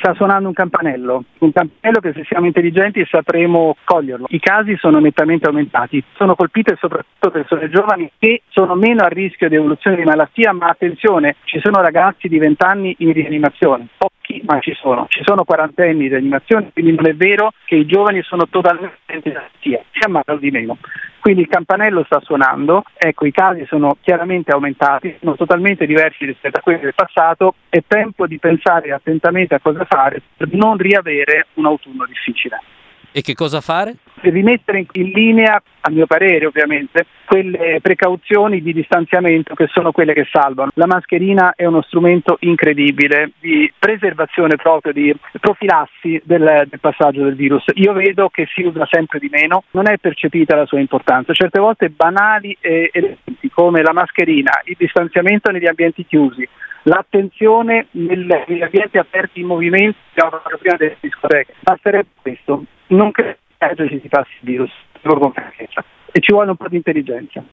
Sta suonando un campanello che se siamo intelligenti sapremo coglierlo. I casi sono nettamente aumentati, sono colpite soprattutto persone giovani che sono meno a rischio di evoluzione di malattia, ma attenzione, ci sono ragazzi di 20 anni in rianimazione, pochi ma ci sono quarantenni in rianimazione, quindi non è vero che i giovani sono totalmente in malattia, si ammalano di meno. Quindi il campanello sta suonando, ecco, i casi sono chiaramente aumentati, sono totalmente diversi rispetto a quelli del passato, è tempo di pensare attentamente a cosa fare per non riavere un autunno difficile. E che cosa fare? Rimettere in linea, a mio parere ovviamente, quelle precauzioni di distanziamento che sono quelle che salvano. La mascherina è uno strumento incredibile di preservazione proprio, di profilassi del passaggio del virus. Io vedo che si usa sempre di meno, non è percepita la sua importanza. Certe volte banali elementi come la mascherina, il distanziamento negli ambienti chiusi, l'attenzione negli ambienti aperti in movimento, prima delle discoteche. Basterebbe questo. Non credo che ci si passi il virus, con franchezza, e ci vuole un po' di intelligenza.